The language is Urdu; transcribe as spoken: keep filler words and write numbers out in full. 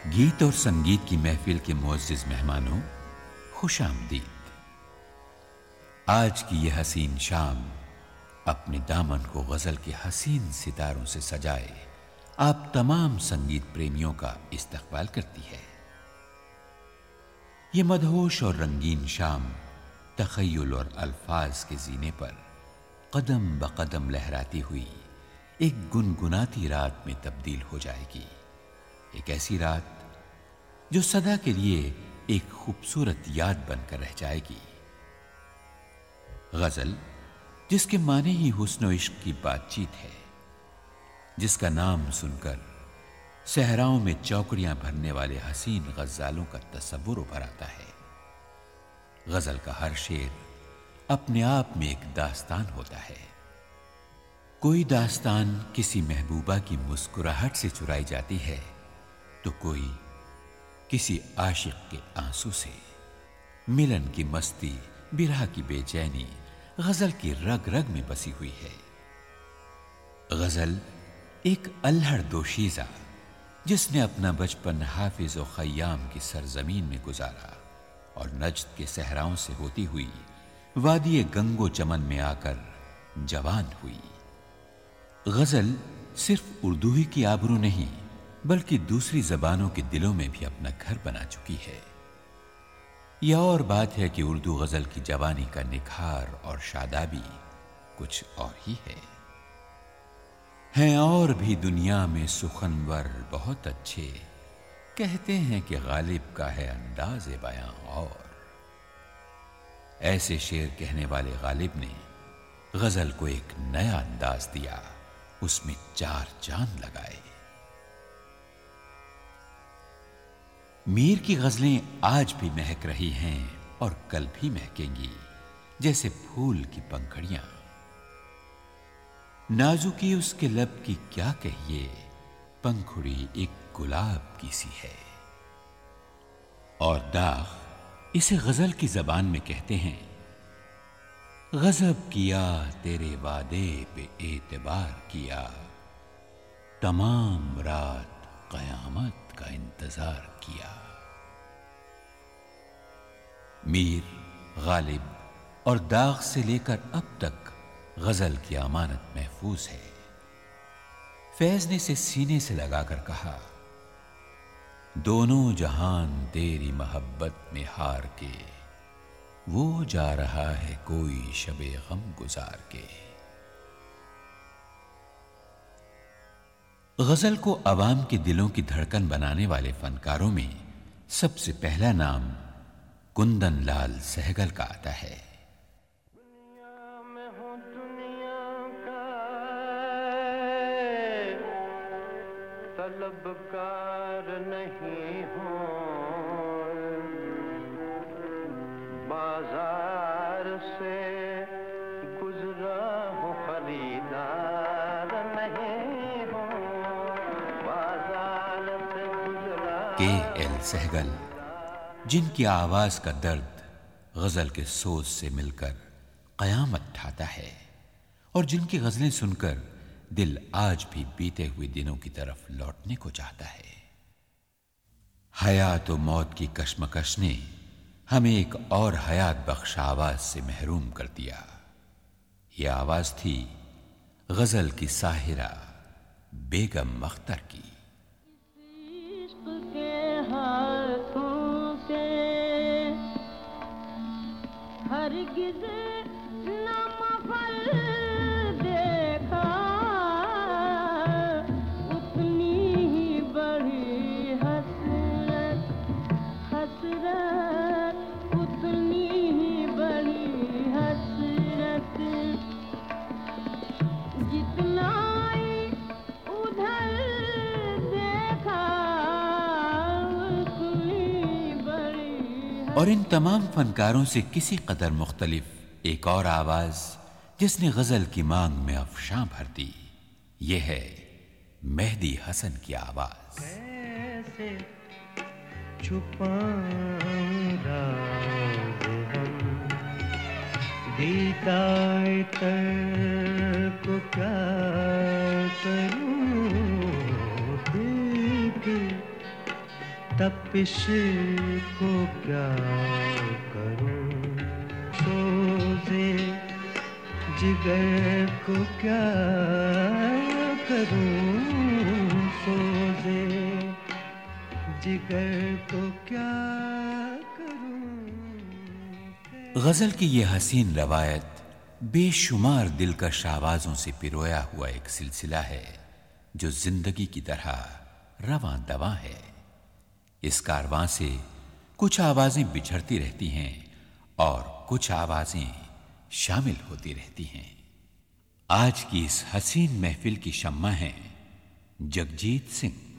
گیت اور سنگیت کی محفل کے معزز مہمانوں، خوش آمدید۔ آج کی یہ حسین شام اپنے دامن کو غزل کے حسین ستاروں سے سجائے آپ تمام سنگیت پریمیوں کا استقبال کرتی ہے۔ یہ مدہوش اور رنگین شام تخیل اور الفاظ کے زینے پر قدم بقدم لہراتی ہوئی ایک گنگناتی رات میں تبدیل ہو جائے گی، ایک ایسی رات جو سدا کے لیے ایک خوبصورت یاد بن کر رہ جائے گی۔ غزل جس کے معنی ہی حسن و عشق کی بات چیت ہے، جس کا نام سن کر صحراؤں میں چوکڑیاں بھرنے والے حسین غزالوں کا تصور ابھر آتا ہے۔ غزل کا ہر شعر اپنے آپ میں ایک داستان ہوتا ہے۔ کوئی داستان کسی محبوبہ کی مسکراہٹ سے چرائی جاتی ہے تو کوئی کسی عاشق کے آنسو سے۔ ملن کی مستی، برہ کی بے چینی غزل کی رگ رگ میں بسی ہوئی ہے۔ غزل ایک الہڑ دوشیزہ جس نے اپنا بچپن حافظ و خیام کی سرزمین میں گزارا اور نجد کے صحراؤں سے ہوتی ہوئی وادی گنگ و چمن میں آ کر جوان ہوئی۔ غزل صرف اردو ہی کی آبرو نہیں بلکہ دوسری زبانوں کے دلوں میں بھی اپنا گھر بنا چکی ہے۔ یہ اور بات ہے کہ اردو غزل کی جوانی کا نکھار اور شادابی کچھ اور ہی ہے۔ ہیں اور بھی دنیا میں سخنور بہت اچھے، کہتے ہیں کہ غالب کا ہے انداز بیاں اور۔ ایسے شعر کہنے والے غالب نے غزل کو ایک نیا انداز دیا، اس میں چار چاند لگائے۔ میر کی غزلیں آج بھی مہک رہی ہیں اور کل بھی مہکیں گی جیسے پھول کی پنکھڑیاں۔ نازکی اس کے لب کی کیا کہیے، پنکھڑی ایک گلاب کی سی ہے۔ اور داغ اسے غزل کی زبان میں کہتے ہیں، غضب کیا تیرے وعدے پہ اعتبار کیا، تمام رات قیامت کا انتظار کیا۔ میر، غالب اور داغ سے لے کر اب تک غزل کی امانت محفوظ ہے۔ فیض نے اسے سینے سے لگا کر کہا، دونوں جہان تیری محبت میں ہار کے، وہ جا رہا ہے کوئی شب غم گزار کے۔ غزل کو عوام کے دلوں کی دھڑکن بنانے والے فنکاروں میں سب سے پہلا نام کندن لال سہگل کا آتا ہے۔ دنیا میں ہوں دنیا کا طلبکار نہیں ہوں، بازار سے گزرا ہوں خریدار نہیں ہوں، بازار سے گزرا۔ کے ایل سہگل، جن کی آواز کا درد غزل کے سوز سے مل کر قیامت ڈھاتا ہے اور جن کی غزلیں سن کر دل آج بھی بیتے ہوئے دنوں کی طرف لوٹنے کو چاہتا ہے۔ حیات و موت کی کشمکش نے ہمیں ایک اور حیات بخش آواز سے محروم کر دیا۔ یہ آواز تھی غزل کی ساحرہ بیگم مختر کی۔ ہرگز نہ مغل دیکھا، اتنی ہی بڑی حسرت، حسرت اتنی ہی بڑی حسرت، جتنا ہی ادھر دیکھا اتنی بڑی۔ اور ان تمام فنکاروں سے کسی قدر مختلف ایک اور آواز جس نے غزل کی مانگ میں افشاں بھر دی، یہ ہے مہدی حسن کی آواز۔ کیسے چھپائیں راز ہم، دیدائے تر کو کیا کروں، دل کی तपिश को क्या करूं, सोज़े जिगर को क्या करूं, सोज़े जिगर को क्या करूं। गजल की ये हसीन रवायत बेशुमार दिलकश आवाजों से पिरोया हुआ एक सिलसिला है जो जिंदगी की तरह रवां दवां है। इस कारवां से कुछ आवाजें बिछड़ती रहती हैं और कुछ आवाजें शामिल होती रहती हैं। आज की इस हसीन महफिल की शम्मा हैं जगजीत सिंह।